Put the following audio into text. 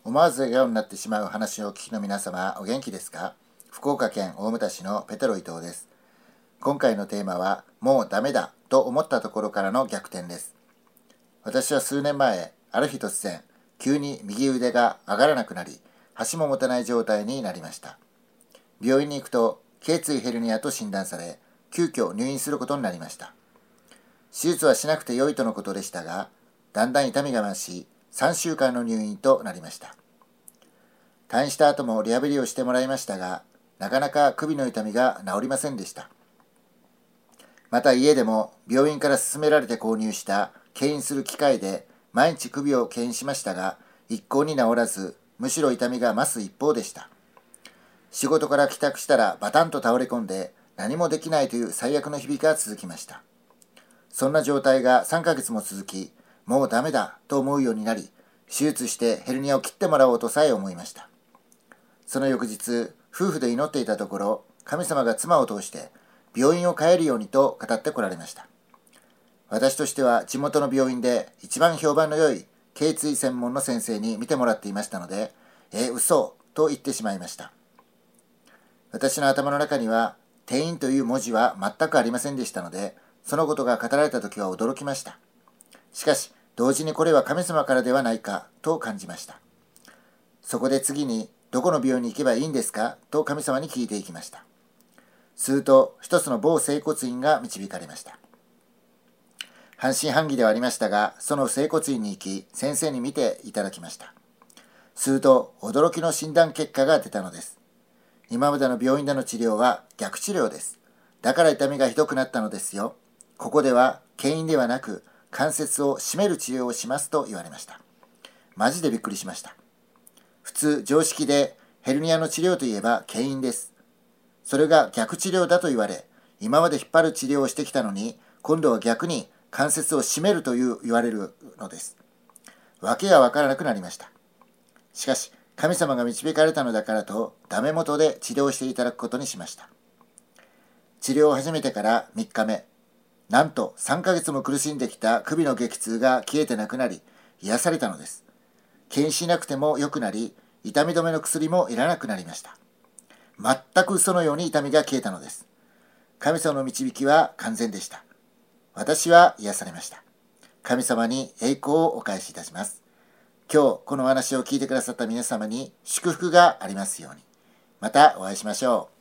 思わず笑顔になってしまう話をお聞きの皆様、お元気ですか？福岡県大牟田市のペテロ伊藤です。今回のテーマは、もうダメだと思ったところからの逆転です。私は数年前、ある日突然、急に右腕が上がらなくなり、箸も持たない状態になりました。病院に行くと、頸椎ヘルニアと診断され、急遽入院することになりました。手術はしなくて良いとのことでしたが、だんだん痛みが増し、3週間の入院となりました。退院した後もリハビリをしてもらいましたが、なかなか首の痛みが治りませんでした。また家でも病院から勧められて購入した牽引する機械で毎日首を牽引しましたが、一向に治らず、むしろ痛みが増す一方でした。仕事から帰宅したらバタンと倒れ込んで何もできないという最悪の日々が続きました。そんな状態が3ヶ月も続き、もうダメだと思うようになり、手術してヘルニアを切ってもらおうとさえ思いました。その翌日、夫婦で祈っていたところ、神様が妻を通して病院を変えるようにと語ってこられました。私としては地元の病院で一番評判の良い頸椎専門の先生に見てもらっていましたので、嘘と言ってしまいました。私の頭の中には転院という文字は全くありませんでしたので、そのことが語られたときは驚きました。しかし、同時にこれは神様からではないかと感じました。そこで次に、どこの病院に行けばいいんですかと神様に聞いていきました。すると、一つの某整骨院が導かれました。半信半疑ではありましたが、その整骨院に行き、先生に見ていただきました。すると、驚きの診断結果が出たのです。今までの病院での治療は逆治療です。だから痛みがひどくなったのですよ。ここでは牽引ではなく関節を締める治療をしますと言われました。マジでびっくりしました。普通常識でヘルニアの治療といえば牽引です。それが逆治療だと言われ、今まで引っ張る治療をしてきたのに、今度は逆に関節を締めると言われるのです。わけがわからなくなりました。しかし、神様が導かれたのだからと、ダメ元で治療していただくことにしました。治療を始めてから3日目、なんと3ヶ月も苦しんできた首の激痛が消えてなくなり、癒されたのです。牽引しなくても良くなり、痛み止めの薬もいらなくなりました。全く嘘のように痛みが消えたのです。神様の導きは完全でした。私は癒されました。神様に栄光をお返しいたします。今日このお話を聞いてくださった皆様に祝福がありますように。またお会いしましょう。